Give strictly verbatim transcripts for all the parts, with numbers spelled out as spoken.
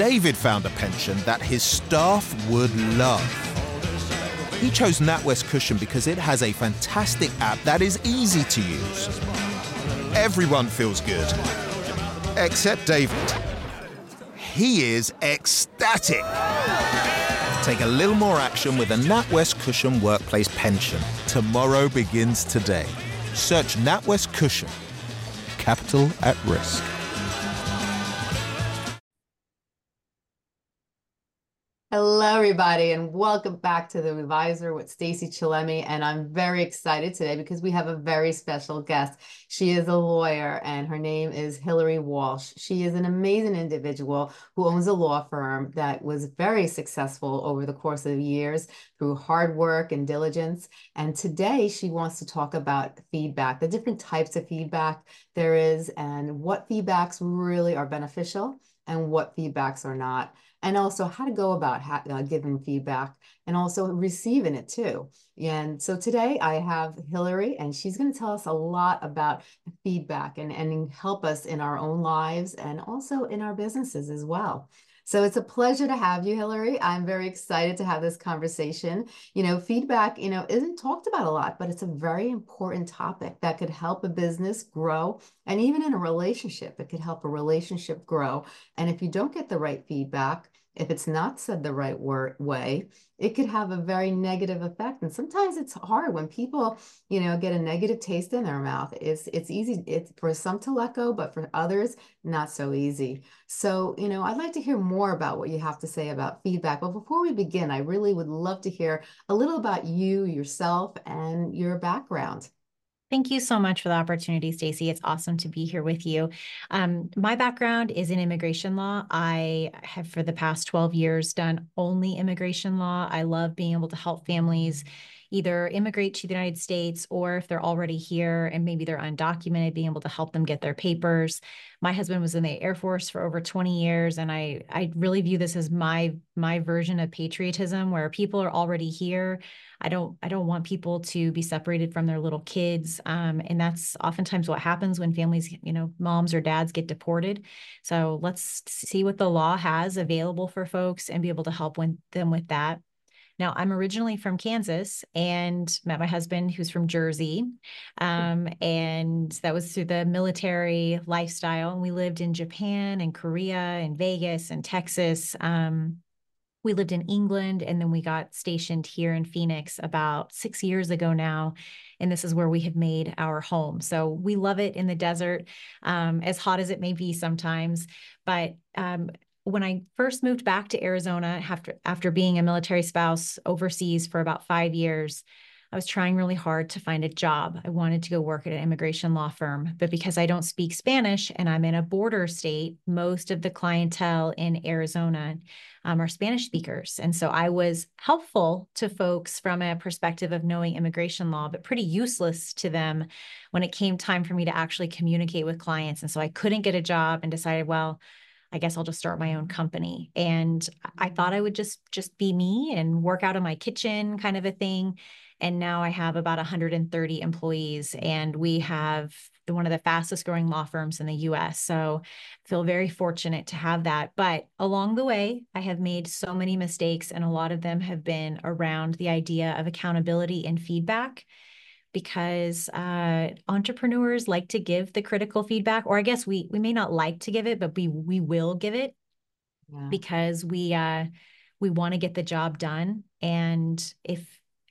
David found a pension that his staff would love. He chose NatWest Cushion because it has a fantastic app that is easy to use. Everyone feels good, except David. He is ecstatic. Take a little more action with a NatWest Cushion workplace pension. Tomorrow begins today. Search NatWest Cushion. Capital at risk. Hello, everybody, and welcome back to The Advisor with Stacey Chillemi. And I'm very excited today because we have a very special guest. She is a lawyer, and her name is Hillary Walsh. She is an amazing individual who owns a law firm that was very successful over the course of years through hard work and diligence. And today she wants to talk about feedback, the different types of feedback there is, and what feedbacks really are beneficial and what feedbacks are not. And also how to go about ha uh, giving feedback and also receiving it too. And so today I have Hillary, and she's going to tell us a lot about feedback and, and help us in our own lives and also in our businesses as well. So it's a pleasure to have you, Hillary. I'm very excited to have this conversation. You know, feedback, you know, isn't talked about a lot, but it's a very important topic that could help a business grow. And even in a relationship, it could help a relationship grow. And if you don't get the right feedback, if it's not said the right word, way, it could have a very negative effect. And sometimes it's hard when people, you know, get a negative taste in their mouth. It's, it's easy it's for some to let go, but for others, not so easy. So, you know, I'd like to hear more about what you have to say about feedback. But before we begin, I really would love to hear a little about you, yourself, and your background. Thank you so much for the opportunity, Stacey. It's awesome to be here with you. Um, my background is in immigration law. I have, for the past twelve years, done only immigration law. I love being able to help families either immigrate to the United States, or if they're already here and maybe they're undocumented, being able to help them get their papers. My husband was in the Air Force for over twenty years, and I, I really view this as my, my version of patriotism, where people are already here. I don't, I don't want people to be separated from their little kids. Um, and that's oftentimes what happens when families, you know, moms or dads get deported. So let's see what the law has available for folks and be able to help when, them with that. Now, I'm originally from Kansas and met my husband, who's from Jersey. Um, and that was through the military lifestyle. And we lived in Japan and Korea and Vegas and Texas. Um, we lived in England, and then we got stationed here in Phoenix about six years ago now. And this is where we have made our home. So we love it in the desert, um, as hot as it may be sometimes. But um, when I first moved back to Arizona after, after being a military spouse overseas for about five years, I was trying really hard to find a job. I wanted to go work at an immigration law firm, but because I don't speak Spanish and I'm in a border state, most of the clientele in Arizona um, are Spanish speakers. And so I was helpful to folks from a perspective of knowing immigration law, but pretty useless to them when it came time for me to actually communicate with clients. And so I couldn't get a job and decided, well, I guess I'll just start my own company. And I thought I would just, just be me and work out of my kitchen kind of a thing. And now I have about one hundred thirty employees, and we have one of the fastest growing law firms in the U S. So I feel very fortunate to have that. But along the way, I have made so many mistakes, and a lot of them have been around the idea of accountability and feedback, because uh, entrepreneurs like to give the critical feedback, or I guess we we may not like to give it, but we we will give it yeah. because we uh, we want to get the job done. And if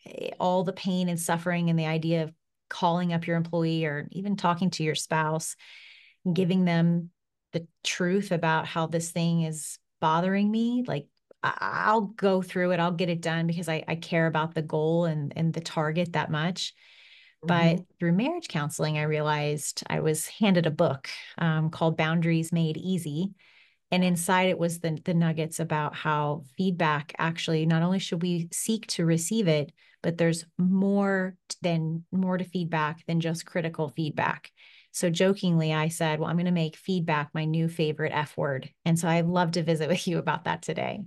all the pain and suffering and the idea of calling up your employee or even talking to your spouse, giving them the truth about how this thing is bothering me, like I'll go through it, I'll get it done because I, I care about the goal and, and the target that much. But mm-hmm. through marriage counseling, I realized I was handed a book um, called Boundaries Made Easy. And inside it was the, the nuggets about how feedback, actually, not only should we seek to receive it, but there's more than more to feedback than just critical feedback. So jokingly, I said, well, I'm going to make feedback my new favorite F word. And so I'd love to visit with you about that today.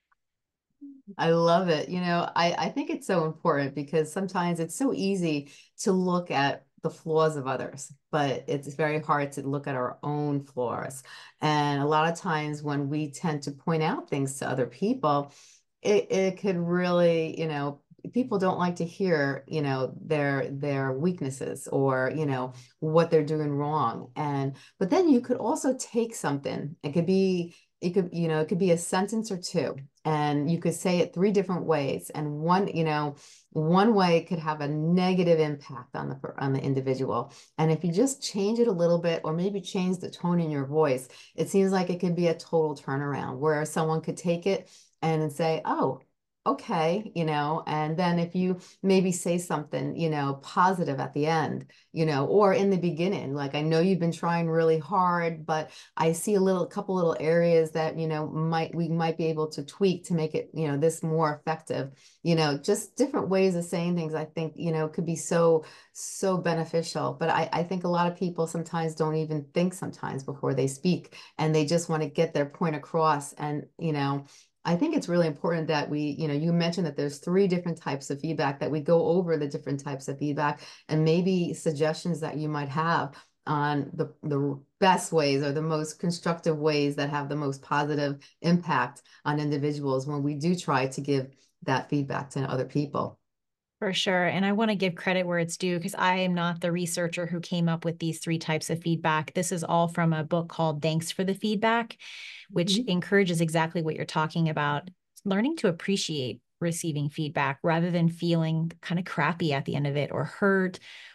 I love it. You know, I, I think it's so important because sometimes it's so easy to look at the flaws of others, but it's very hard to look at our own flaws. And a lot of times when we tend to point out things to other people, it, it could really, you know, people don't like to hear, you know, their their weaknesses or, you know, what they're doing wrong. And but then you could also take something. It could be, it could, you know, it could be a sentence or two, and you could say it three different ways. And one, you know, one way could have a negative impact on the on the individual. And if you just change it a little bit, or maybe change the tone in your voice, it seems like it could be a total turnaround where someone could take it and say, oh, okay, you know, and then if you maybe say something, you know, positive at the end, you know, or in the beginning, like, I know you've been trying really hard, but I see a little, couple little areas that, you know, might, we might be able to tweak to make it, you know, this more effective, you know, just different ways of saying things, I think, you know, could be so, so beneficial. But I, I think a lot of people sometimes don't even think sometimes before they speak, and they just want to get their point across. And, you know, I think it's really important that we, you know, you mentioned that there's three different types of feedback, that we go over the different types of feedback, and maybe suggestions that you might have on the, the best ways or the most constructive ways that have the most positive impact on individuals when we do try to give that feedback to other people. For sure. And I want to give credit where it's due, because I am not the researcher who came up with these three types of feedback. This is all from a book called Thanks for the Feedback, which mm-hmm. encourages exactly what you're talking about, learning to appreciate receiving feedback rather than feeling kind of crappy at the end of it, or hurt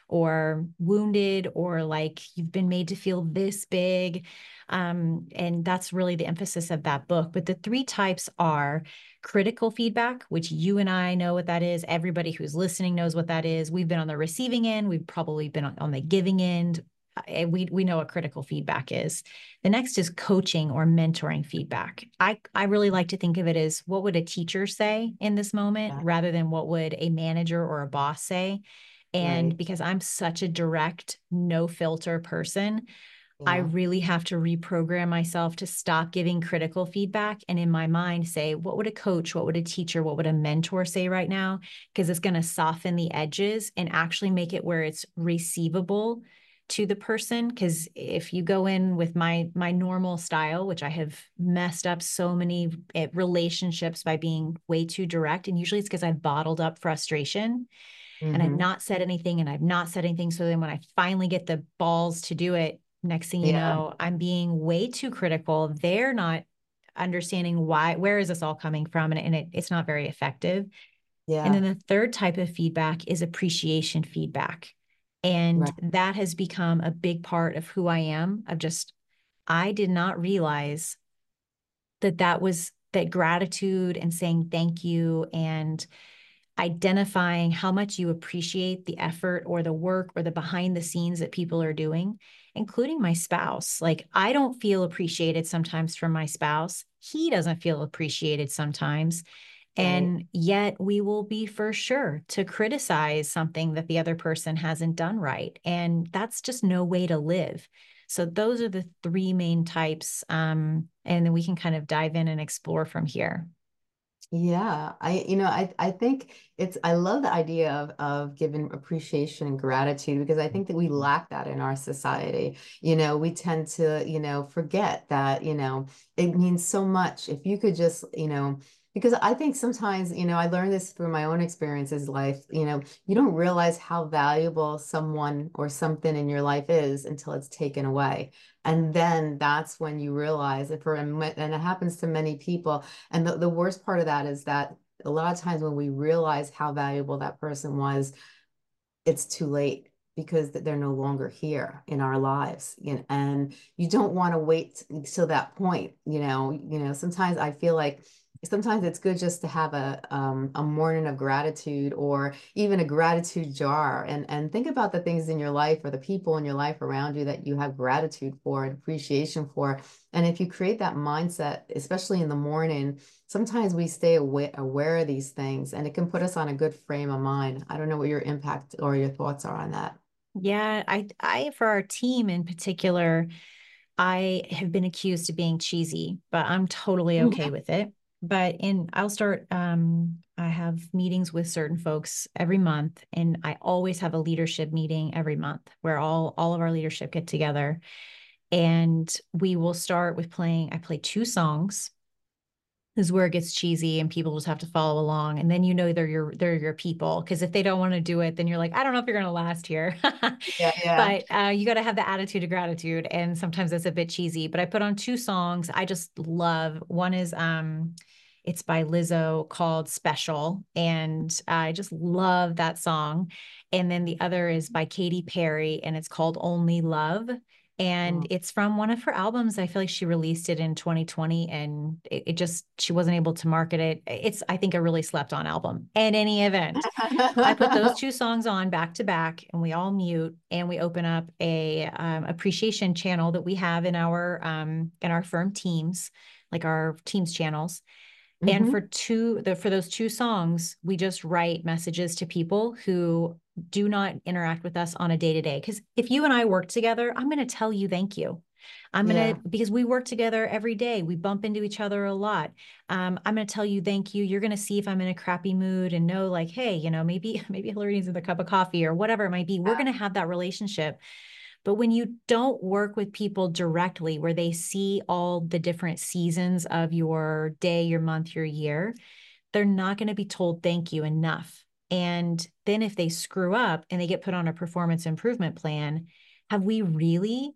or wounded, or like you've been made to feel this big. Um, and that's really the emphasis of that book. But the three types are critical feedback, which you and I know what that is. Everybody who's listening knows what that is. We've been on the receiving end. We've probably been on the giving end. We, we know what critical feedback is. The next is coaching or mentoring feedback. I, I really like to think of it as, what would a teacher say in this moment, yeah. rather than what would a manager or a boss say. And right. because I'm such a direct, no filter person, yeah. I really have to reprogram myself to stop giving critical feedback, and in my mind say, what would a coach, what would a teacher, what would a mentor say right now? Because it's going to soften the edges and actually make it where it's receivable to the person. Because if you go in with my my normal style, which I have messed up so many relationships by being way too direct, and usually it's because I've bottled up frustration. Mm-hmm. And I've not said anything and I've not said anything. So then when I finally get the balls to do it, next thing you yeah. know, I'm being way too critical. They're not understanding why, where is this all coming from? And, and it, it's not very effective. Yeah. And then the third type of feedback is appreciation feedback. And right. that has become a big part of who I am, of just, I did not realize that that was, that gratitude and saying thank you and identifying how much you appreciate the effort or the work or the behind the scenes that people are doing, including my spouse. Like, I don't feel appreciated sometimes from my spouse. He doesn't feel appreciated sometimes. And right. yet we will be for sure to criticize something that the other person hasn't done right. And that's just no way to live. So those are the three main types. Um, and then we can kind of dive in and explore from here. Yeah, I, you know, I, I think it's, I love the idea of, of giving appreciation and gratitude, because I think that we lack that in our society. You know, we tend to, you know, forget that, you know, it means so much if you could just, you know, because I think sometimes, you know, I learned this through my own experiences in life, you know, you don't realize how valuable someone or something in your life is until it's taken away. And then that's when you realize it for, and it happens to many people. And the, the worst part of that is that a lot of times when we realize how valuable that person was, it's too late, because they're no longer here in our lives. You know, and you don't want to wait till that point. You know, you know, sometimes I feel like sometimes it's good just to have a um, a morning of gratitude, or even a gratitude jar, and and think about the things in your life or the people in your life around you that you have gratitude for and appreciation for. And if you create that mindset, especially in the morning, sometimes we stay aware, aware of these things, and it can put us on a good frame of mind. I don't know what your impact or your thoughts are on that. Yeah, I, I, for our team in particular, I have been accused of being cheesy, but I'm totally okay with it, but in I'll start um I have meetings with certain folks every month, and I always have a leadership meeting every month where all all of our leadership get together, and we will start with playing I play two songs. This is where it gets cheesy and people just have to follow along. And then you know they're your they're your people. Because if they don't want to do it, then you're like, I don't know if you're gonna last here. Yeah, yeah. But uh, you got to have the attitude of gratitude. And sometimes it's a bit cheesy. But I put on two songs I just love. One is um it's by Lizzo called Special. And I just love that song. And then the other is by Katy Perry and it's called Only Love. And Oh. it's from one of her albums. I feel like she released it in twenty twenty and it, it just, she wasn't able to market it. It's, I think, a really slept on album. In any event, I put those two songs on back to back and we all mute and we open up a um, appreciation channel that we have in our, um, in our firm teams, like our teams channels. And for Mhm. two, the, for those two songs, we just write messages to people who do not interact with us on a day to day. Because if you and I work together, I'm going to tell you thank you. I'm going Yeah. to, because we work together every day. We bump into each other a lot. Um, I'm going to tell you thank you. You're going to see if I'm in a crappy mood and know like, hey, you know, maybe, maybe Hillary needs a cup of coffee or whatever it might be. We're going to have that relationship. But when you don't work with people directly, where they see all the different seasons of your day, your month, your year, they're not going to be told thank you enough. And then if they screw up and they get put on a performance improvement plan, have we really?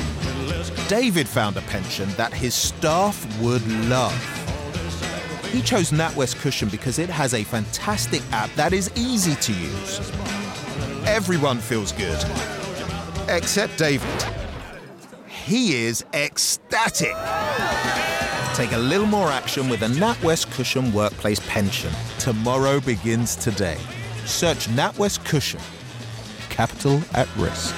David found a pension that his staff would love. He chose NatWest Cushion because it has a fantastic app that is easy to use. Everyone feels good. Except David. He is ecstatic. Take a little more action with a NatWest Cushion Workplace Pension. Tomorrow begins today. Search NatWest Cushion. Capital at risk.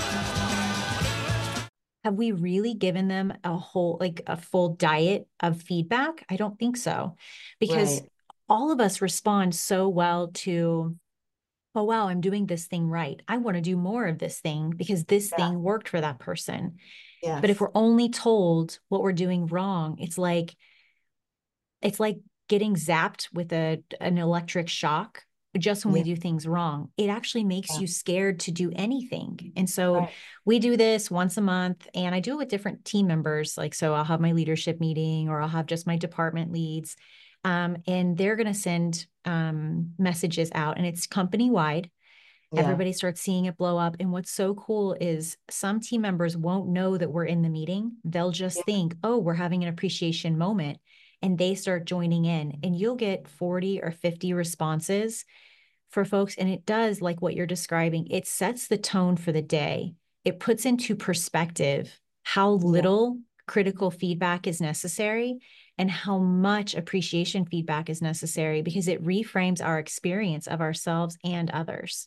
Have we really given them a whole, like a full diet of feedback? I don't think so. Because Right. all of us respond so well to, oh, wow, I'm doing this thing right. I want to do more of this thing because this Yeah. thing worked for that person. But if Yes. we're only told what we're doing wrong, it's like, it's like getting zapped with a, an electric shock just when we Yeah. do things wrong. It actually makes Yeah. you scared to do anything. And so Right. we do this once a month and I do it with different team members. Like, so I'll have my leadership meeting or I'll have just my department leads. Um, and they're going to send um, messages out and it's company wide. Yeah. Everybody starts seeing it blow up. And what's so cool is some team members won't know that we're in the meeting. They'll just Yeah. think, oh, we're having an appreciation moment. And they start joining in. And you'll get forty or fifty responses for folks. And it does, like what you're describing, it sets the tone for the day. It puts into perspective how Yeah. little critical feedback is necessary and how much appreciation feedback is necessary because it reframes our experience of ourselves and others.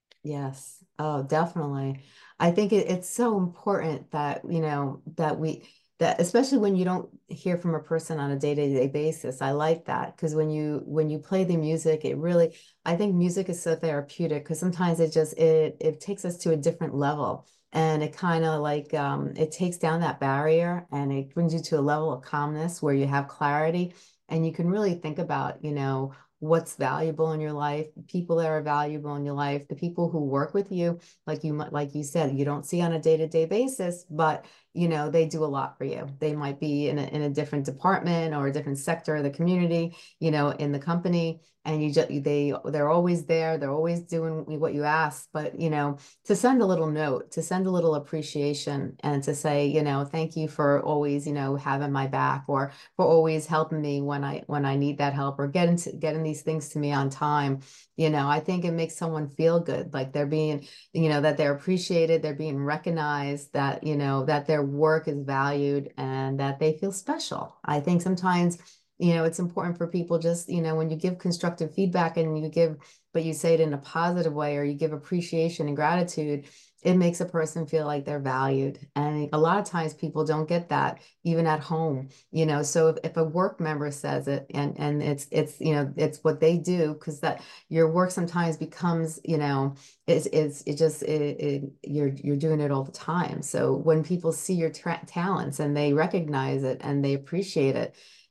Yes. Oh, definitely. I think it, it's so important that, you know, that we, that especially when you don't hear from a person on a day-to-day basis. I like that because when you when you play the music, it really, I think music is so therapeutic because sometimes it just it it takes us to a different level and it kind of like um it takes down that barrier and it brings you to a level of calmness where you have clarity and you can really think about, you know, what's valuable in your life, the people that are valuable in your life, the people who work with you, like you like you said, you don't see on a day-to-day basis, but you know, they do a lot for you. They might be in a, in a different department or a different sector of the community, you know, in the company, and you just they they're always there. They're always doing what you ask. But you know, to send a little note, to send a little appreciation, and to say, you know, thank you for always, you know, having my back, or for always helping me when I when I need that help, or getting to getting these things to me on time. You know, I think it makes someone feel good, like they're being, you know, that they're appreciated, they're being recognized, that, you know, that their work is valued and that they feel special. I think sometimes, you know, it's important for people just, you know, when you give constructive feedback and you give, but you say it in a positive way, or you give appreciation and gratitude, it makes a person feel like they're valued. And a lot of times people don't get that even at home, you know. So if, if a work member says it and and it's it's you know, it's what they do, because that your work sometimes becomes, you know, it's it's it just it, it, you're you're doing it all the time. So when people see your tra talents and they recognize it and they appreciate it,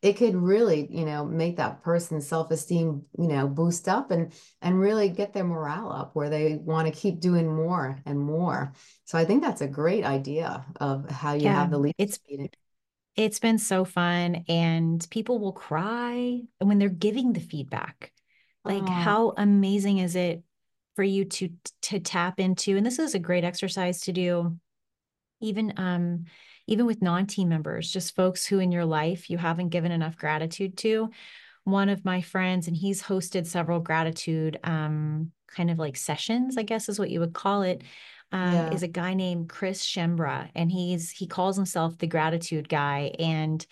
it could really, you know, make that person's self-esteem, you know, boost up and and really get their morale up where they want to keep doing more and more. So I think that's a great idea of how you Yeah, have the leadership it's meeting. it's been so fun, and people will cry when they're giving the feedback. Like, Oh, how amazing is it for you to to tap into? And this is a great exercise to do, even um, even with non-team members, just folks who in your life you haven't given enough gratitude to. One of my friends, and he's hosted several gratitude um, kind of like sessions, I guess is what you would call it, um, yeah, is a guy named Chris Shembra, and he's he calls himself the gratitude guy, and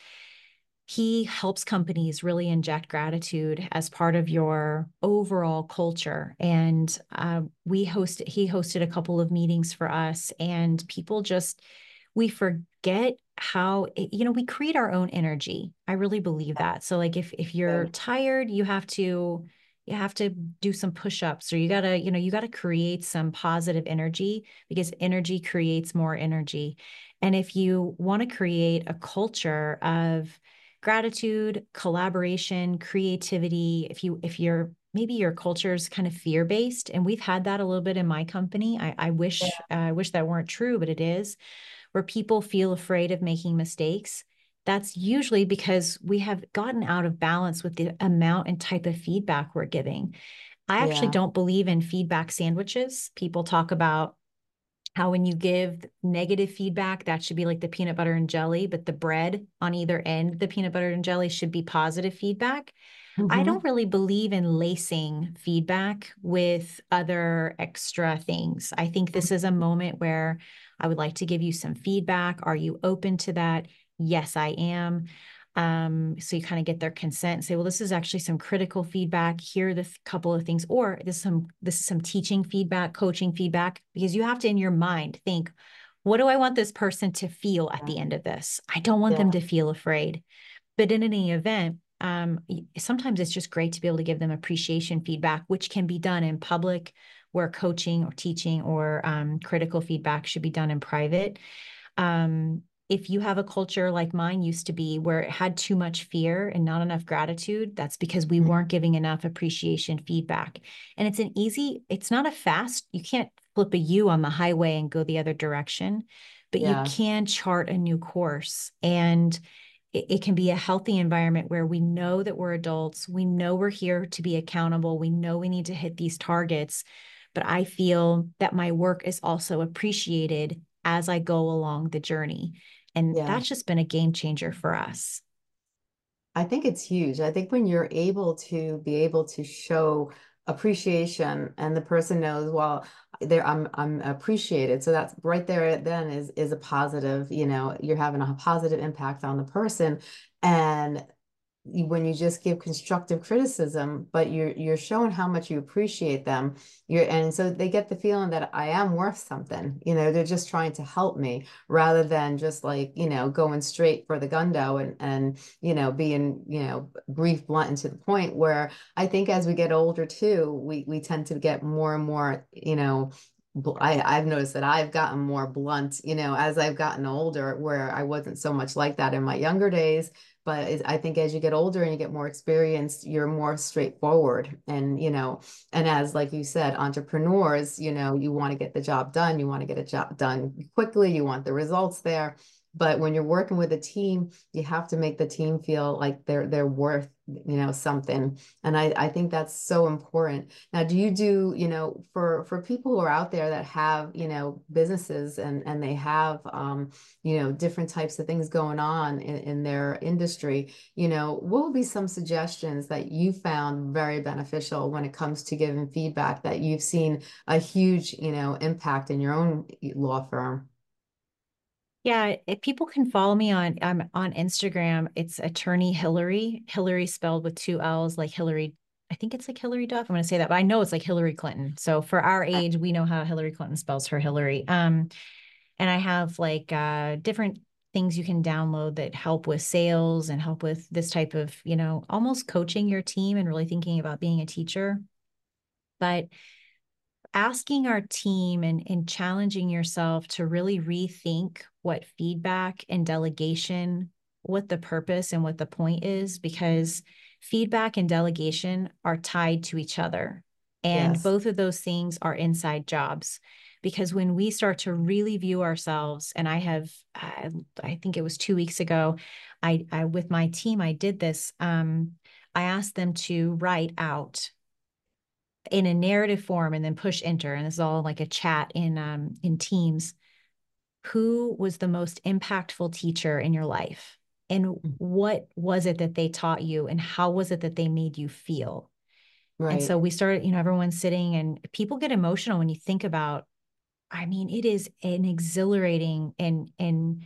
he helps companies really inject gratitude as part of your overall culture. And uh, we hosted, he hosted a couple of meetings for us, and people just, we forget how, you know, we create our own energy. I really believe that. So like if if you're good. tired, you have to you have to do some push-ups, or you gotta, you know, you gotta create some positive energy, because energy creates more energy. And if you want to create a culture of gratitude, collaboration, creativity, if you if you're maybe your culture is kind of fear-based, and we've had that a little bit in my company. I, I wish uh, I wish that weren't true, but it is, where people feel afraid of making mistakes. That's usually because we have gotten out of balance with the amount and type of feedback we're giving. I actually Yeah, don't believe in feedback sandwiches. People talk about how when you give negative feedback, that should be like the peanut butter and jelly, but the bread on either end, the peanut butter and jelly should be positive feedback. I hmm, don't really believe in lacing feedback with other extra things. I think this is a moment where I would like to give you some feedback. Are you open to that? Yes, I am. Um, so you kind of get their consent and say, well, this is actually some critical feedback. Here are the th- couple of things, or this is some this is some teaching feedback, coaching feedback, because you have to in your mind think, what do I want this person to feel at yeah, the end of this? I don't want them yeah, to feel afraid. But in any event, um, sometimes it's just great to be able to give them appreciation feedback, which can be done in public, where coaching or teaching or um, critical feedback should be done in private. Um, if you have a culture like mine used to be, where it had too much fear and not enough gratitude, that's because we mm, weren't giving enough appreciation feedback. And it's an easy, it's not a fast, you can't flip a U on the highway and go the other direction, but you yeah, can chart a new course. And it, it can be a healthy environment where we know that we're adults, we know we're here to be accountable, we know we need to hit these targets, but I feel that my work is also appreciated as I go along the journey. And yeah. that's just been a game changer for us. I think it's huge. I think when you're able to be able to show appreciation and the person knows, well, there I'm I'm appreciated. So that's right there then is is a positive, you know, you're having a positive impact on the person. And you- when you just give constructive criticism, but you're you're showing how much you appreciate them, you're and so they get the feeling that I am worth something. You know, they're just trying to help me rather than just like, you know, going straight for the gundo and and you know, being, you know, brief, blunt and to the point where I think as we get older too, we we tend to get more and more, you know, bl- I, I've noticed that I've gotten more blunt, you know, as I've gotten older, where I wasn't so much like that in my younger days. But I think as you get older and you get more experienced, you're more straightforward. And, you know, and as, like you said, entrepreneurs, you know, you want to get the job done, you want to get a job done quickly, you want the results there. But when you're working with a team, you have to make the team feel like they're they're worth, you know, something. And I, I think that's so important. Now, do you do, you know, for for people who are out there that have, you know, businesses and and they have um you know, different types of things going on in, in their industry, you know, what would be some suggestions that you found very beneficial when it comes to giving feedback that you've seen a huge, you know, impact in your own law firm? Yeah, if people can follow me on um, on Instagram, it's attorney Hillary. Hillary spelled with two L's, like Hillary. I think it's like Hillary Duff. I'm going to say that, but I know it's like Hillary Clinton. So for our age, we know how Hillary Clinton spells her Hillary. Um, and I have like uh, different things you can download that help with sales and help with this type of, you know, almost coaching your team and really thinking about being a teacher. But asking our team and, and challenging yourself to really rethink what feedback and delegation what the purpose and what the point is, because feedback and delegation are tied to each other. And Yes. both of those things are inside jobs. Because when we start to really view ourselves, and I have, I, I think it was two weeks ago, I, I with my team, I did this. Um, I asked them to write out in a narrative form and then push enter. And this is all like a chat in um, in Teams. Who was the most impactful teacher in your life? And what was it that they taught you? And how was it that they made you feel? Right. And so we started, you know, everyone's sitting and people get emotional when you think about, I mean, it is an exhilarating and, and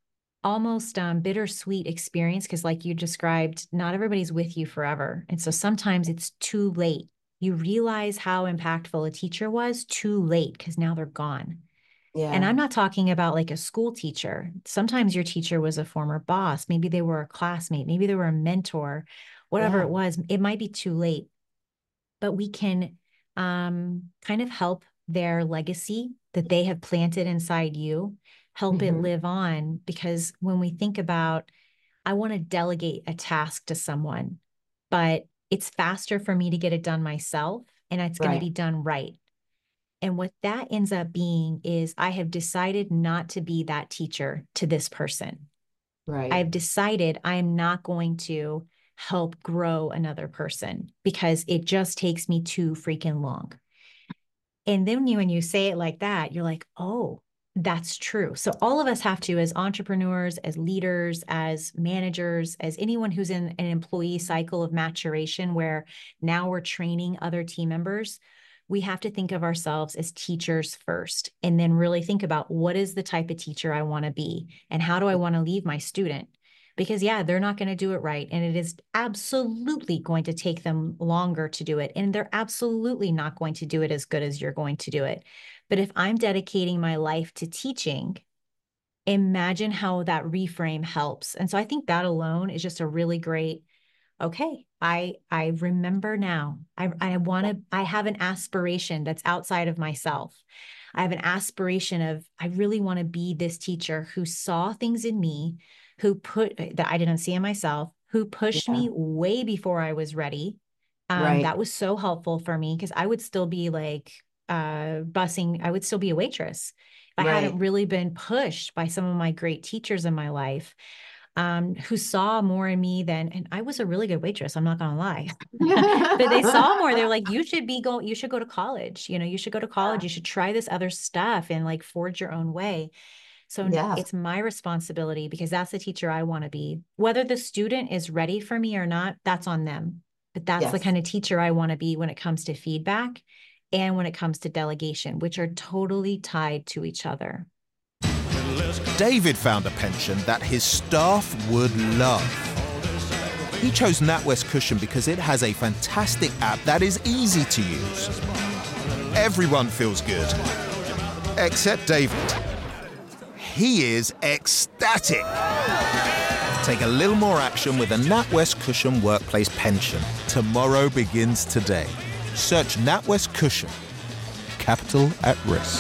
almost um, bittersweet experience because, like you described, not everybody's with you forever. And so sometimes it's too late. You realize how impactful a teacher was too late because now they're gone. Yeah. And I'm not talking about like a school teacher. Sometimes your teacher was a former boss. Maybe they were a classmate. Maybe they were a mentor, whatever Yeah. it was. It might be too late, but we can um, kind of help their legacy that they have planted inside you, help Mm-hmm. it live on. Because when we think about, I want to delegate a task to someone, but it's faster for me to get it done myself, and it's going Right. to be done right. And what that ends up being is I have decided not to be that teacher to this person. Right. I've decided I'm not going to help grow another person because it just takes me too freaking long. And then you, when you say it like that, you're like, oh, that's true. So all of us have to, as entrepreneurs, as leaders, as managers, as anyone who's in an employee cycle of maturation where now we're training other team members, we have to think of ourselves as teachers first, and then really think about what is the type of teacher I want to be and how do I want to leave my student? Because yeah, they're not going to do it right. And it is absolutely going to take them longer to do it. And they're absolutely not going to do it as good as you're going to do it. But if I'm dedicating my life to teaching, imagine how that reframe helps. And so I think that alone is just a really great, okay, I I remember now. I I want to, I have an aspiration that's outside of myself. I have an aspiration of, I really want to be this teacher who saw things in me, who put that I didn't see in myself, who pushed Yeah. me way before I was ready. Um, Right. that was so helpful for me because I would still be like uh, bussing, I would still be a waitress if I Right. hadn't really been pushed by some of my great teachers in my life. Um, who saw more in me than, and I was a really good waitress, I'm not gonna lie. But they saw more. They're like, you should be going, you should go to college. You know, you should go to college. You should try this other stuff and like forge your own way. So Yeah. it's my responsibility because that's the teacher I want to be. Whether the student is ready for me or not, that's on them. But that's the Yes. kind of teacher I want to be when it comes to feedback and when it comes to delegation, which are totally tied to each other. David found a pension that his staff would love. He chose NatWest Cushion because it has a fantastic app that is easy to use. Everyone feels good, except David. He is ecstatic. Take a little more action with a NatWest Cushion workplace pension. Tomorrow begins today. Search NatWest Cushion. Capital at risk.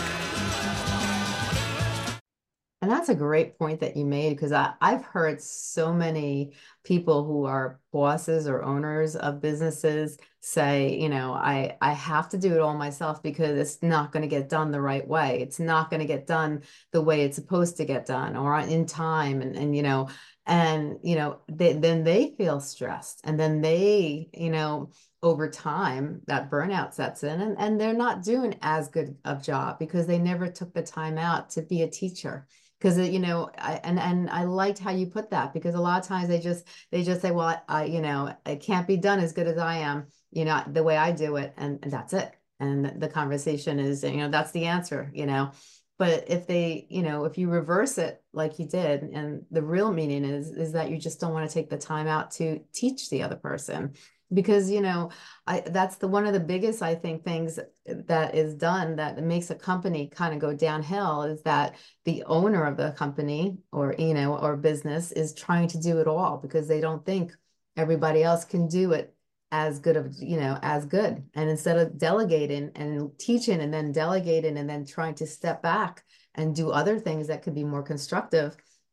And that's a great point that you made because I, I've heard so many people who are bosses or owners of businesses say, you know, I, I have to do it all myself because it's not going to get done the right way. It's not going to get done the way it's supposed to get done or in time. And, and you know, and, you know, they, then they feel stressed and then they, you know, over time that burnout sets in and, and they're not doing as good of job because they never took the time out to be a teacher. Because, you know, I, and, and I liked how you put that because a lot of times they just, they just say, well, I, you know, it can't be done as good as I am, you know, the way I do it. And, and that's it. And the conversation is, you know, that's the answer, you know, but if they, you know, if you reverse it like you did, and the real meaning is, is that you just don't want to take the time out to teach the other person. Because, you know, I, that's the one of the biggest, I think, things that is done that makes a company kind of go downhill is that the owner of the company or, you know, or business is trying to do it all because they don't think everybody else can do it as good of, you know, as good. And instead of delegating and teaching and then delegating and then trying to step back and do other things that could be more constructive,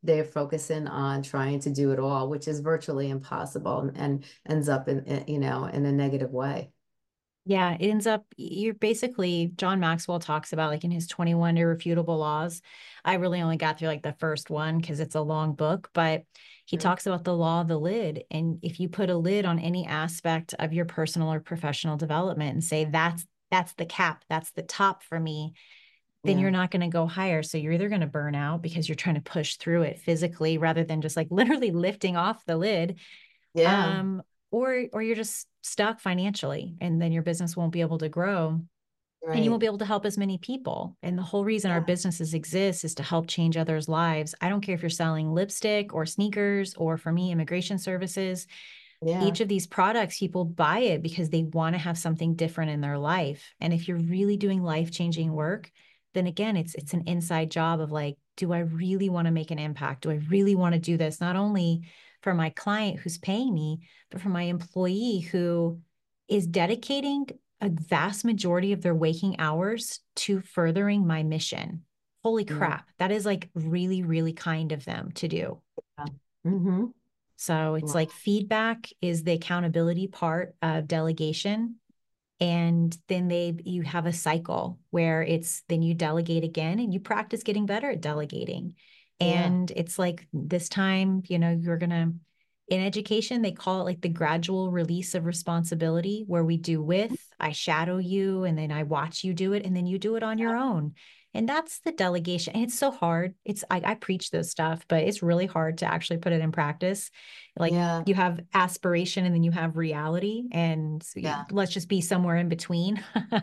they're focusing on trying to do it all, which is virtually impossible and, and ends up in, in, you know, in a negative way. Yeah, it ends up, you're basically, John Maxwell talks about like in his twenty-one irrefutable laws. I really only got through like the first one because it's a long book, but he Mhm. talks about the law of the lid. And if you put a lid on any aspect of your personal or professional development and say, that's, that's the cap, that's the top for me, then Yeah. you're not going to go higher. So you're either going to burn out because you're trying to push through it physically rather than just like literally lifting off the lid, Yeah. um, or or you're just stuck financially, and then your business won't be able to grow, and you won't Right. be able to help as many people. And the whole reason our Yeah. businesses exist is to help change others' lives. I don't care if you're selling lipstick or sneakers, or for me, immigration services. Yeah. Each of these products, people buy it because they want to have something different in their life. And if you're really doing life-changing work, then again, it's it's an inside job of like, do I really want to make an impact? Do I really want to do this? Not only for my client who's paying me, but for my employee who is dedicating a vast majority of their waking hours to furthering my mission. Holy Yeah. crap. That is like really, really kind of them to do. Yeah. Mm-hmm. So it's Wow. like feedback is the accountability part of delegation. And then they you have a cycle where it's then you delegate again and you practice getting better at delegating. Yeah. And it's like this time, you know, you're gonna in education, they call it like the gradual release of responsibility, where we do with, I shadow you, and then I watch you do it, and then you do it on your own. And that's the delegation. And it's so hard. It's I, I preach this stuff, but it's really hard to actually put it in practice. Like Yeah. you have aspiration and then you have reality. And so you, Yeah. let's just be somewhere in between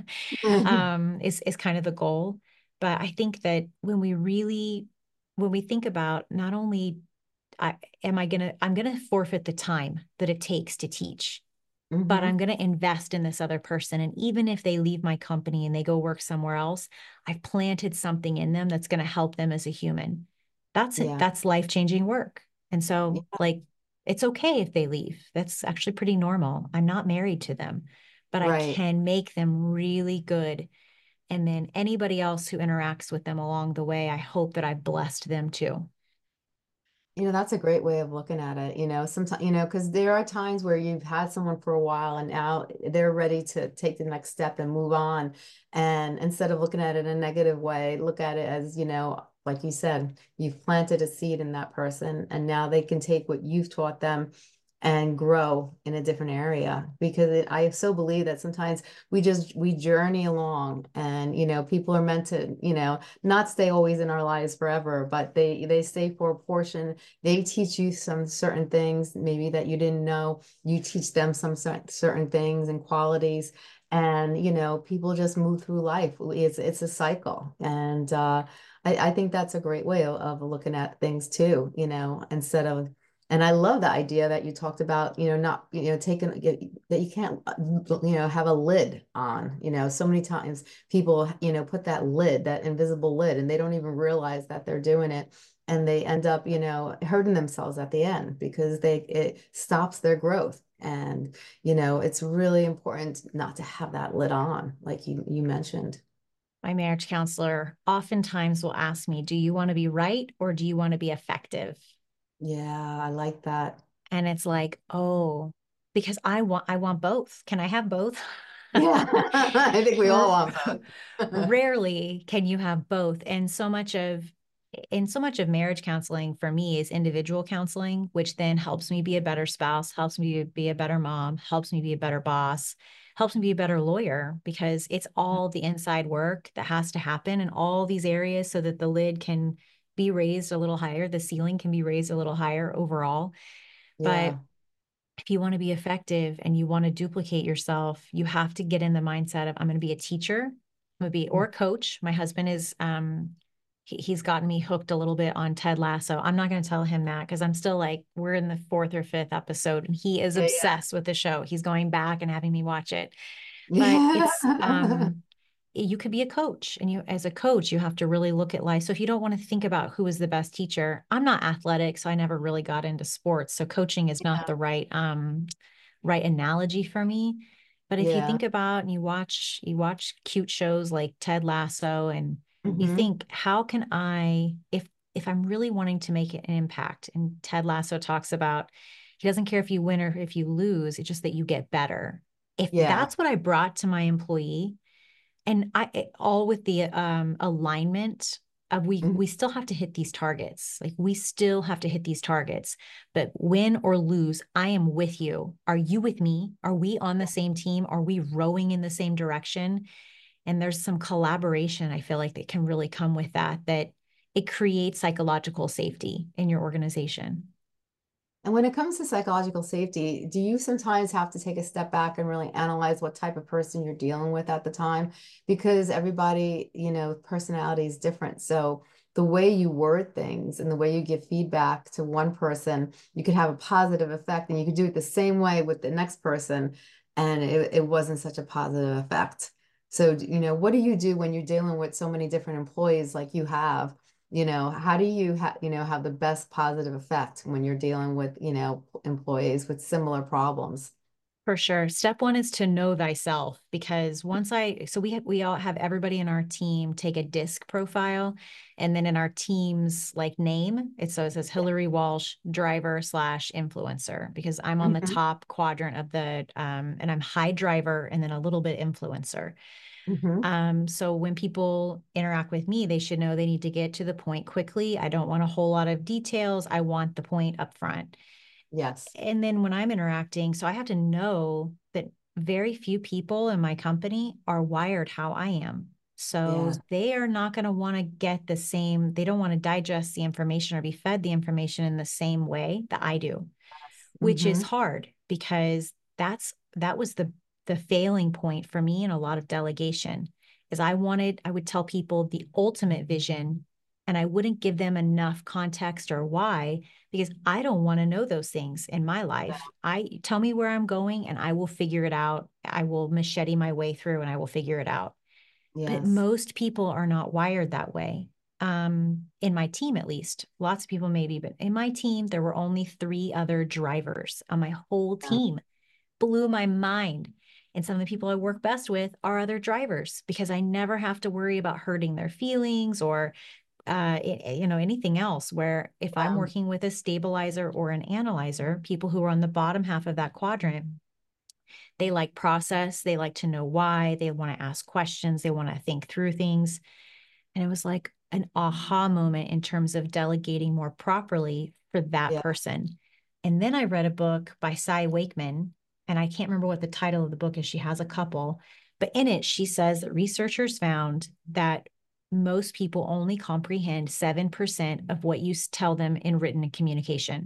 um, is, is kind of the goal. But I think that when we really, when we think about not only I, am I gonna, I'm gonna forfeit the time that it takes to teach, but Mm-hmm. I'm gonna invest in this other person. And even if they leave my company and they go work somewhere else, I've planted something in them that's gonna help them as a human. That's it. Yeah. That's life-changing work. And so, Yeah. like, it's okay if they leave. That's actually pretty normal. I'm not married to them, but I Right. can make them really good. And then anybody else who interacts with them along the way, I hope that I've blessed them too. You know, that's a great way of looking at it. You know, sometimes, you know, because there are times where you've had someone for a while and now they're ready to take the next step and move on. And instead of looking at it in a negative way, look at it as, you know, like you said, you've planted a seed in that person and now they can take what you've taught them and grow in a different area. Because it, I so believe that sometimes we just we journey along and, you know, people are meant to, you know, not stay always in our lives forever, but they they stay for a portion. They teach you some certain things maybe that you didn't know. You teach them some cer- certain things and qualities. And, you know, people just move through life. It's it's a cycle. And uh, I, I think that's a great way of, of looking at things too, you know, instead of, and I love the idea that you talked about, you know, not, you know, taking that you can't, you know, have a lid on, you know, so many times people, you know, put that lid, that invisible lid, and they don't even realize that they're doing it. And they end up, you know, hurting themselves at the end because they it stops their growth. And, you know, it's really important not to have that lid on, like you you mentioned. My marriage counselor oftentimes will ask me, do you want to be right or do you want to be effective? Yeah, I like that. And it's like, oh, because I want I want both. Can I have both? Yeah, I think we all want both. Rarely can you have both. And so much of and so much of marriage counseling for me is individual counseling, which then helps me be a better spouse, helps me be a better mom, helps me be a better boss, helps me be a better lawyer, because it's all the inside work that has to happen in all these areas so that the lid can be raised a little higher, the ceiling can be raised a little higher overall. But Yeah. if you want to be effective and you want to duplicate yourself, you have to get in the mindset of, I'm going to be a teacher, I'm going to be, or a coach. My husband is, um, he, he's gotten me hooked a little bit on Ted Lasso. I'm not going to tell him that because I'm still like, we're in the fourth or fifth episode and he is Yeah, obsessed with the show. He's going back and having me watch it. But it's, yeah. um, you could be a coach, and you as a coach you have to really look at life. So if you don't want to think about who is the best teacher, I'm not athletic, so I never really got into sports, so coaching is not the right um right analogy for me. But if you Yeah. think about and you watch you watch cute shows like Ted Lasso, and you Hmm. think, how can I, if if I'm really wanting to make an impact, and Ted Lasso talks about, he doesn't care if you win or if you lose, it's just that you get better. If Yeah. that's what I brought to my employee, and I all with the um, alignment of we Mhm. we still have to hit these targets. Like we still have to hit these targets, but win or lose, I am with you. Are you with me? Are we on the same team? Are we rowing in the same direction? And there's some collaboration, I feel like, that can really come with that, that it creates psychological safety in your organization. And when it comes to psychological safety, do you sometimes have to take a step back and really analyze what type of person you're dealing with at the time? Because everybody, you know, personality is different. So the way you word things and the way you give feedback to one person, you could have a positive effect, and you could do it the same way with the next person, and it, it wasn't such a positive effect. So, you know, what do you do when you're dealing with so many different employees like you have? You know, how do you have, you know, have the best positive effect when you're dealing with, you know, employees with similar problems? For sure. Step one is to know thyself, because once I, so we have, we all have everybody in our team take a DISC profile, and then in our team's like name, it so it says Hillary Walsh, driver slash influencer, because I'm on the Mhm. top quadrant of the, um, and I'm high driver and then a little bit influencer. Mhm. Um, so when people interact with me, they should know they need to get to the point quickly. I don't want a whole lot of details. I want the point up front. Yes. And then when I'm interacting, so I have to know that very few people in my company are wired how I am. So Yeah. they are not going to want to get the same, they don't want to digest the information or be fed the information in the same way that I do, which is Hmm. hard, because that's that was the the failing point for me in a lot of delegation. Is I wanted, I would tell people the ultimate vision, and I wouldn't give them enough context or why, because I don't want to know those things in my life. I tell me where I'm going and I will figure it out. I will machete my way through and I will figure it out. But Yes. most people are not wired that way. Um, in my team, at least, lots of people maybe, but in my team, there were only three other drivers on my whole Yeah. team. Blew my mind. And some of the people I work best with are other drivers, because I never have to worry about hurting their feelings or uh, it, you know, anything else. Where if I'm Yeah. working with a stabilizer or an analyzer, people who are on the bottom half of that quadrant, they like process, they like to know why, they want to ask questions, they want to think through things. And it was like an aha moment in terms of delegating more properly for that Yeah. person. And then I read a book by Cy Wakeman, and I can't remember what the title of the book is. She has a couple, but in it, she says that researchers found that most people only comprehend seven percent of what you tell them in written communication.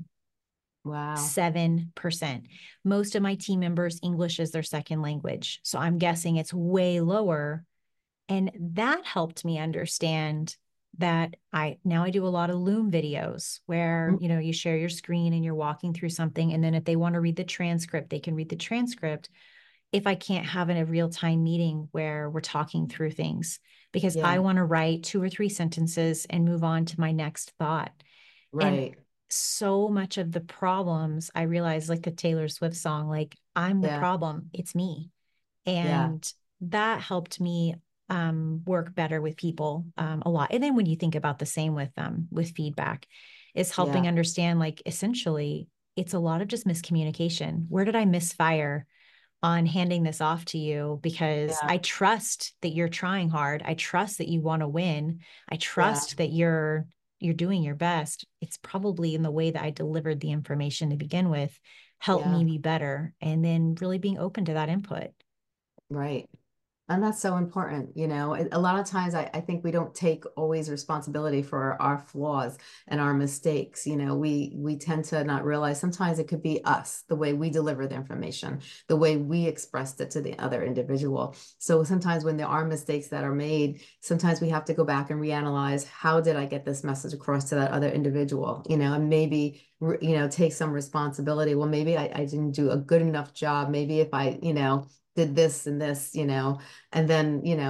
Wow. seven percent. Most of my team members, English is their second language. So I'm guessing it's way lower. And that helped me understand that I now I do a lot of Loom videos where, Mm. you know, you share your screen and you're walking through something. And then if they want to read the transcript, they can read the transcript. If I can't have in a real time meeting where we're talking through things, because I Yeah. want to write two or three sentences and move on to my next thought. And Right. so much of the problems I realized, like the Taylor Swift song, like I'm the Yeah. problem, it's me. Yeah. And that helped me um, work better with people um, a lot. And then when you think about the same with um, with feedback, is helping Yeah. understand, like, essentially it's a lot of just miscommunication. Where did I misfire on handing this off to you? Because Yeah. I trust that you're trying hard. I trust that you want to win. I Yeah. trust that you're you're doing your best. It's probably in the way that I delivered the information to begin with, help Yeah. me be better. And then really being open to that input. Right. And that's so important, you know. A lot of times I, I think we don't take always responsibility for our flaws and our mistakes. You know, we we tend to not realize sometimes it could be us, the way we deliver the information, the way we expressed it to the other individual. So sometimes when there are mistakes that are made, sometimes we have to go back and reanalyze, how did I get this message across to that other individual? You know, and maybe, you know, take some responsibility. Well, maybe I, I didn't do a good enough job. Maybe if I, you know, did this and this, you know, and then, you know,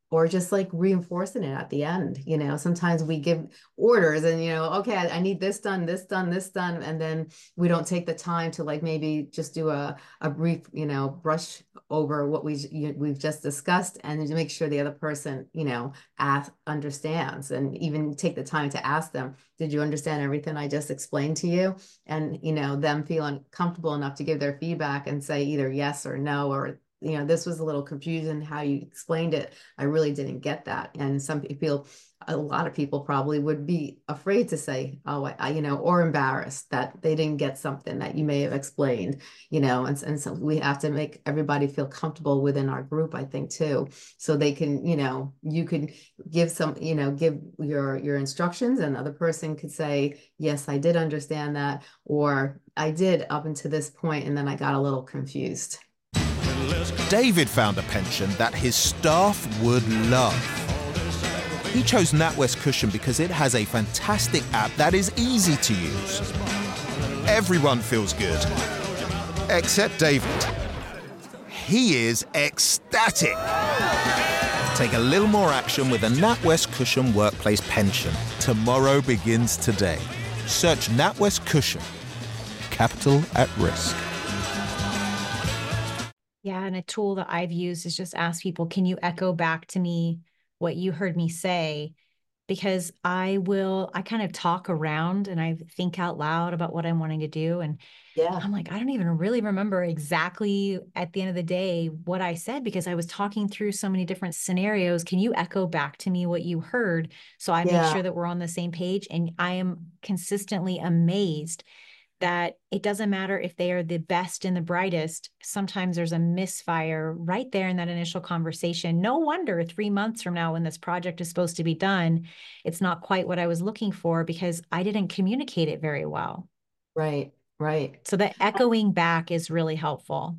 or just like reinforcing it at the end. You know, sometimes we give orders and, you know, okay, I, I need this done, this done, this done. And then we don't take the time to like maybe just do a, a brief, you know, brush over what we, you, we've just discussed, and to make sure the other person, you know, ask, understands, and even take the time to ask them, did you understand everything I just explained to you? And, you know, them feeling comfortable enough to give their feedback and say either yes or no, or, you know, this was a little confusing how you explained it. I really didn't get that. And some people, a lot of people probably would be afraid to say, oh, I, you know, or embarrassed that they didn't get something that you may have explained, you know, and, and so we have to make everybody feel comfortable within our group, I think, too. So they can, you know, you could give some, you know, give your, your instructions, and the other person could say, yes, I did understand that, or I did up until this point, and then I got a little confused. David found a pension that his staff would love. He chose NatWest Cushion because it has a fantastic app that is easy to use. Everyone feels good, except David. He is ecstatic. Take a little more action with a NatWest Cushion Workplace Pension. Tomorrow begins today. Search NatWest Cushion. Capital at risk. Yeah, and a tool that I've used is just ask people, can you echo back to me what you heard me say? Because I will, I kind of talk around and I think out loud about what I'm wanting to do. And yeah, I'm like, I don't even really remember exactly at the end of the day what I said, because I was talking through so many different scenarios. Can you echo back to me what you heard, so I yeah. make sure that we're on the same page? And I am consistently amazed that it doesn't matter if they are the best and the brightest. Sometimes there's a misfire right there in that initial conversation. No wonder three months from now, when this project is supposed to be done, it's not quite what I was looking for, because I didn't communicate it very well. Right, right. So the echoing back is really helpful.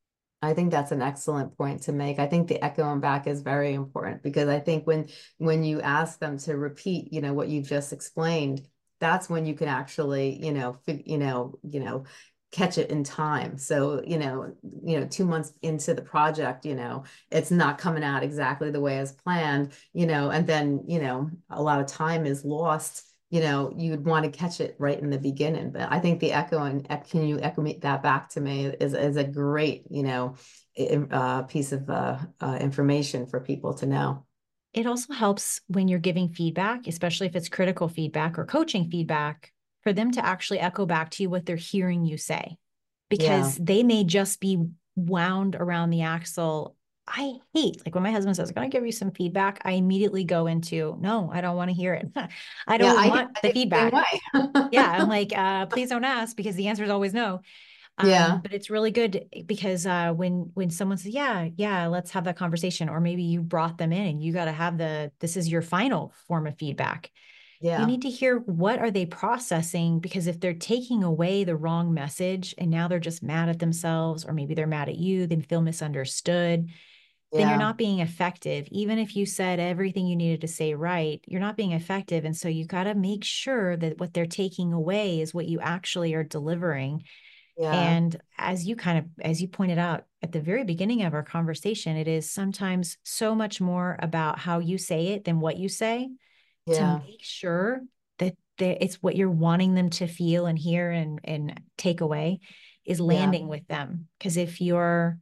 I think that's an excellent point to make. I think the echoing back is very important, because I think when when you ask them to repeat, you know, what you've just explained, that's when you can actually, you know, fig, you know, you know, catch it in time. So, you know, you know, two months into the project, you know, it's not coming out exactly the way as planned, you know, and then, you know, a lot of time is lost. You know, you'd want to catch it right in the beginning. But I think the echo, and can you echo me that back to me, is, is a great, you know, uh, piece of uh, uh, information for people to know. It also helps when you're giving feedback, especially if it's critical feedback or coaching feedback, for them to actually echo back to you what they're hearing you say, because yeah. they may just be wound around the axle. I hate, like when my husband says, "Can I give you some feedback?" I immediately go into, no, I don't want to hear it. I don't yeah, want I, the I feedback. yeah. I'm like, uh, please don't ask, because the answer is always no. Um, yeah. But it's really good, because uh, when when someone says, yeah, yeah, let's have that conversation, or maybe you brought them in and you got to have the, this is your final form of feedback. Yeah. You need to hear, what are they processing? Because if they're taking away the wrong message and now they're just mad at themselves, or maybe they're mad at you, they feel misunderstood, yeah. then you're not being effective. Even if you said everything you needed to say right, you're not being effective. And so you got to make sure that what they're taking away is what you actually are delivering. Yeah. And as you kind of, as you pointed out at the very beginning of our conversation, it is sometimes so much more about how you say it than what you say, yeah. to make sure that it's what you're wanting them to feel and hear and, and take away is landing yeah. with them. Because if you're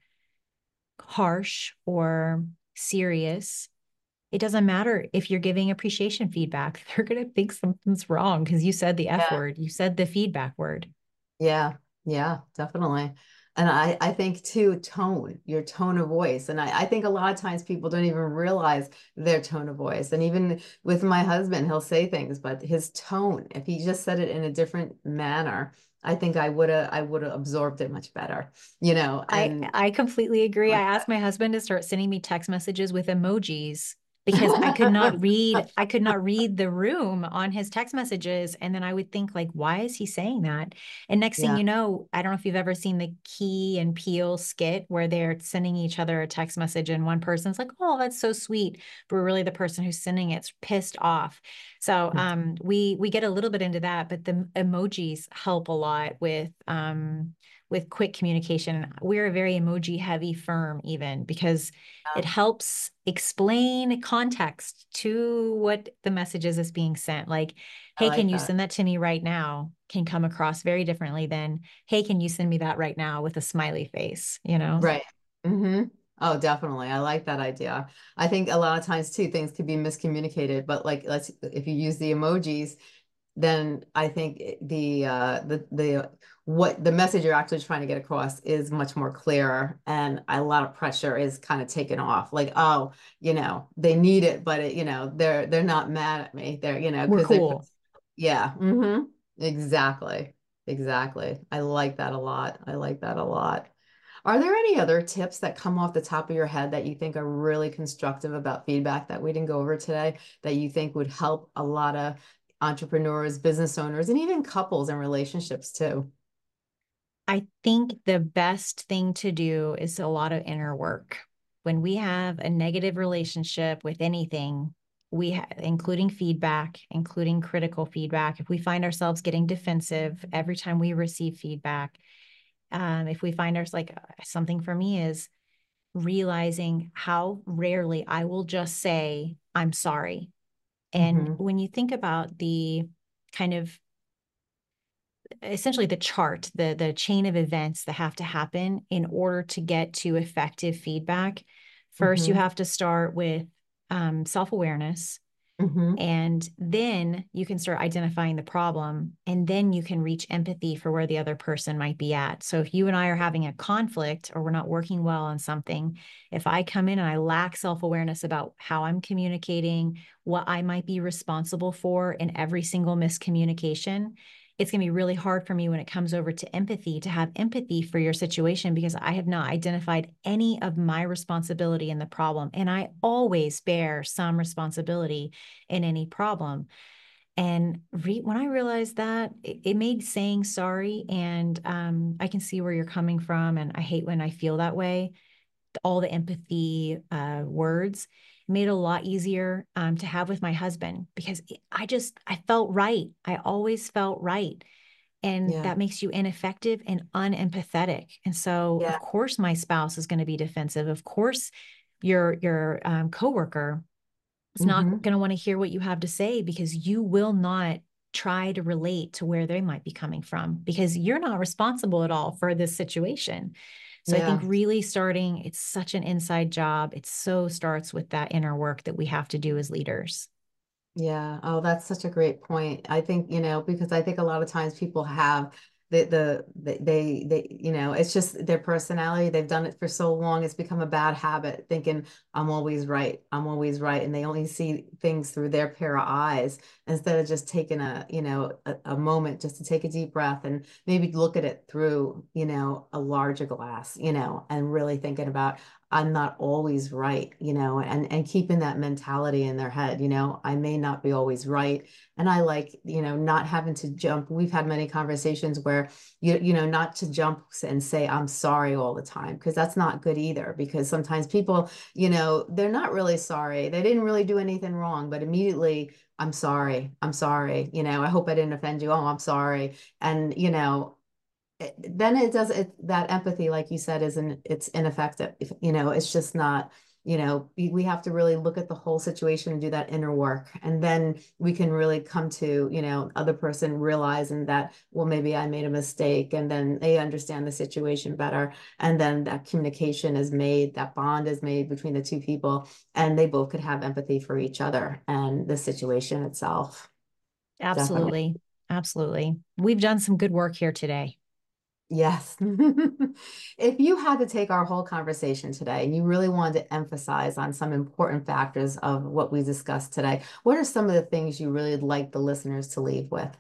harsh or serious, it doesn't matter if you're giving appreciation feedback. They're going to think something's wrong because you said the F yeah. word, you said the feedback word. Yeah. Yeah, definitely. And I, I think too, tone, your tone of voice. And I, I think a lot of times people don't even realize their tone of voice. And even with my husband, he'll say things, but his tone, if he just said it in a different manner, I think I would have I would have absorbed it much better, you know. And I, I completely agree. I asked my husband to start sending me text messages with emojis, because I could not read, I could not read the room on his text messages. And then I would think, like, why is he saying that? And next yeah. thing you know, I don't know if you've ever seen the Key and Peele skit where they're sending each other a text message and one person's like, oh, that's so sweet. But really the person who's sending it's pissed off. So um, we, we get a little bit into that, but the emojis help a lot with, um, with quick communication. We're a very emoji heavy firm, even because it helps explain context to what the message is that's being sent. Like, I hey, can like you that. send that to me right now? Can come across very differently than, hey, can you send me that right now with a smiley face, you know? Right. Mm-hmm. Oh, definitely. I like that idea. I think a lot of times too, things could be miscommunicated, but like let's if you use the emojis, then I think it- the uh the the what the message you're actually trying to get across is much more clearer, and a lot of pressure is kind of taken off. Like, oh, you know, they need it, but it, you know, they're they're not mad at me. They're, you know, We're because they put, cool. yeah, mm-hmm. Exactly. Exactly. I like that a lot. I like that a lot. Are there any other tips that come off the top of your head that you think are really constructive about feedback that we didn't go over today that you think would help a lot of entrepreneurs, business owners, and even couples and relationships too? I think the best thing to do is a lot of inner work. When we have a negative relationship with anything, we ha- including feedback, including critical feedback, if we find ourselves getting defensive every time we receive feedback, um, if we find ourselves like something for me is realizing how rarely I will just say, I'm sorry. And Hmm. when you think about the kind of essentially the chart, the the chain of events that have to happen in order to get to effective feedback. First, you Hmm. have to start with um, self-awareness, Hmm. and then you can start identifying the problem, and then you can reach empathy for where the other person might be at. So if you and I are having a conflict or we're not working well on something, if I come in and I lack self-awareness about how I'm communicating, what I might be responsible for in every single miscommunication, it's going to be really hard for me when it comes over to empathy to have empathy for your situation because I have not identified any of my responsibility in the problem. And I always bear some responsibility in any problem. And re- when I realized that, it, it made saying sorry, and um, I can see where you're coming from. And I hate when I feel that way. All the empathy uh, words made it a lot easier um, to have with my husband because I just, I felt right. I always felt right. And Yeah. that makes you ineffective and unempathetic. And so, of Yeah. course, my spouse is going to be defensive. Of course, your your um, coworker is not Hmm. going to want to hear what you have to say because you will not try to relate to where they might be coming from because you're not responsible at all for this situation. So I think Yeah. really starting, it's such an inside job. It so starts with that inner work that we have to do as leaders. Yeah. Oh, that's such a great point. I think, you know, because I think a lot of times people have the, the, the they, they, you know, it's just their personality. They've done it for so long. It's become a bad habit thinking I'm always right. I'm always right. And they only see things through their pair of eyes instead of just taking a, you know, a, a moment just to take a deep breath and maybe look at it through, you know, a larger glass, you know, and really thinking about, I'm not always right, you know, and and keeping that mentality in their head, you know, I may not be always right. And I like, you know, not having to jump. We've had many conversations where you you know, not to jump and say I'm sorry all the time, because that's not good either. Because sometimes people, you know, they're not really sorry. They didn't really do anything wrong, but immediately I'm sorry. I'm sorry. You know, I hope I didn't offend you. Oh, I'm sorry. And, you know, it- then it does it that empathy, like you said, isn't it's ineffective. If, you know, it's just not, you know, we we have to really look at the whole situation and do that inner work. And then we can really come to, you know, other person realizing that, well, maybe I made a mistake, and then they understand the situation better. And then that communication is made, that bond is made between the two people, and they both could have empathy for each other and the situation itself. Definitely. Absolutely. Absolutely. We've done some good work here today. Yes. If you had to take our whole conversation today and you really wanted to emphasize on some important factors of what we discussed today, what are some of the things you really would like the listeners to leave with?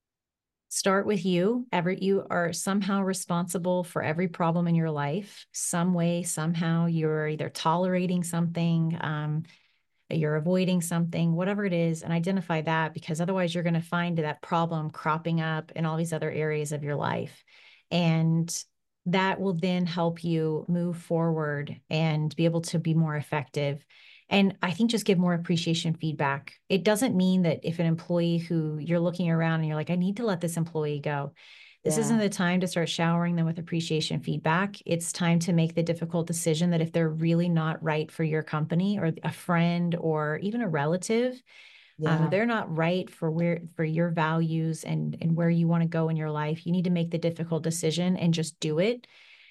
Start with you. Every you are somehow responsible for every problem in your life. Some way, somehow you're either tolerating something, um, you're avoiding something, whatever it is, and identify that because otherwise you're going to find that problem cropping up in all these other areas of your life. And that will then help you move forward and be able to be more effective. And I think just give more appreciation feedback. It doesn't mean that if an employee who you're looking around and you're like, I need to let this employee go, This Yeah. isn't the time to start showering them with appreciation feedback. It's time to make the difficult decision that if they're really not right for your company or a friend or even a relative, um, Yeah. they're not right for where for your values and and where you want to go in your life. You need to make the difficult decision and just do it.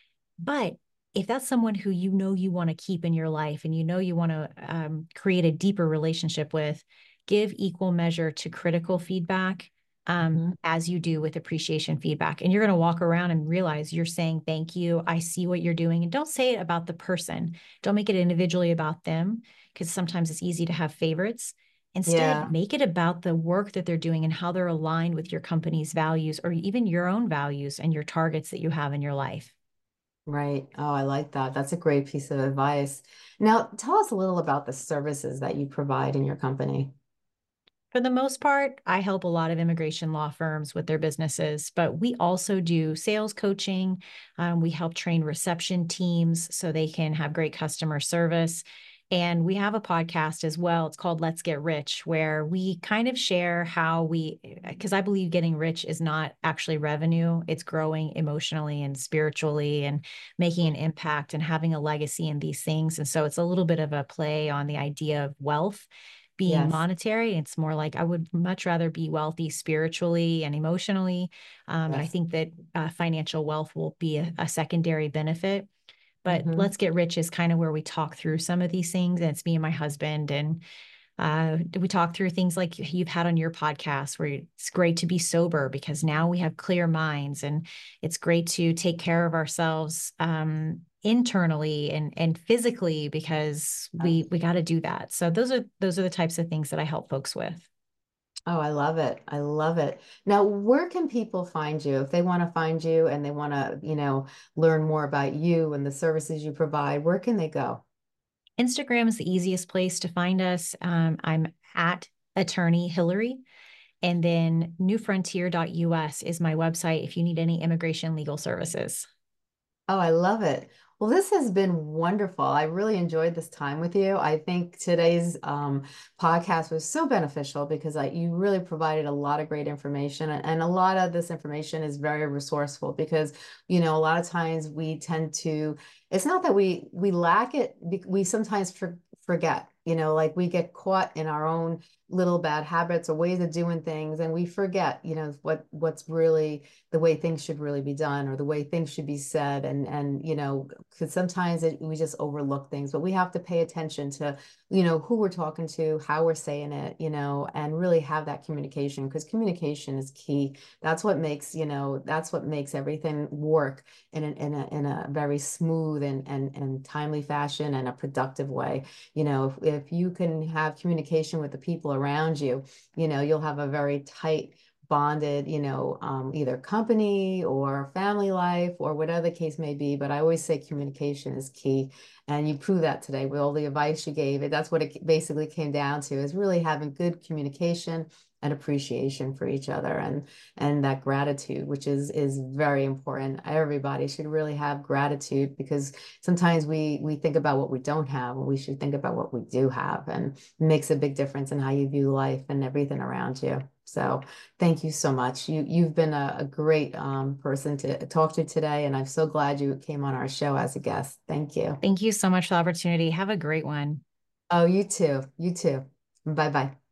But if that's someone who you know you want to keep in your life and you know you want to um, create a deeper relationship with, give equal measure to critical feedback um, Mm-hmm. as you do with appreciation feedback. And you're going to walk around and realize you're saying, thank you. I see what you're doing. And don't say it about the person. Don't make it individually about them, because sometimes it's easy to have favorites. Instead, Yeah. make it about the work that they're doing and how they're aligned with your company's values or even your own values and your targets that you have in your life. Right. Oh, I like that. That's a great piece of advice. Now, tell us a little about the services that you provide in your company. For the most part, I help a lot of immigration law firms with their businesses, but we also do sales coaching. Um, we help train reception teams so they can have great customer service. And we have a podcast as well. It's called Let's Get Rich, where we kind of share how we, because I believe getting rich is not actually revenue, it's growing emotionally and spiritually and making an impact and having a legacy in these things. And so it's a little bit of a play on the idea of wealth being Yes. monetary. It's more like I would much rather be wealthy spiritually and emotionally. Um, and I Yes. think that uh, financial wealth will be a, a secondary benefit. But Mm-hmm. Let's Get Rich is kind of where we talk through some of these things. And it's me and my husband. And uh, we talk through things like you've had on your podcast, where it's great to be sober because now we have clear minds, and it's great to take care of ourselves um, internally and and physically because we we got to do that. So those are those are the types of things that I help folks with. Oh, I love it. I love it. Now, where can people find you if they want to find you and they want to, you know, learn more about you and the services you provide? Where can they go? Instagram is the easiest place to find us. Um, I'm at Attorney Hillary. And then new frontier dot U S is my website if you need any immigration legal services. Oh, I love it. Well, this has been wonderful. I really enjoyed this time with you. I think today's um, podcast was so beneficial because I, you really provided a lot of great information, and, and a lot of this information is very resourceful because, you know, a lot of times we tend to, it's not that we we lack it, be- we sometimes for, forget, you know, like we get caught in our own little bad habits or ways of doing things, and we forget, you know, what what's really the way things should really be done or the way things should be said. And, and, you know, because sometimes it, we just overlook things, but we have to pay attention to, you know, who we're talking to, how we're saying it, you know, and really have that communication, because communication is key. That's what makes, you know, that's what makes everything work in a, in a, in a very smooth and, and, and timely fashion and a productive way. You know, if, if you can have communication with the people around you, you know, you'll have a very tight bonded, you know, um, either company or family life or whatever the case may be. But I always say communication is key. And you prove that today with all the advice you gave. It that's what it basically came down to, is really having good communication and appreciation for each other, and and that gratitude, which is is very important. Everybody should really have gratitude, because sometimes we we think about what we don't have, and we should think about what we do have, and it makes a big difference in how you view life and everything around you. So thank you so much. You you've been a, a great um, person to talk to today, and I'm so glad you came on our show as a guest. Thank you. Thank you so much for the opportunity. Have a great one. Oh, you too. You too. Bye bye.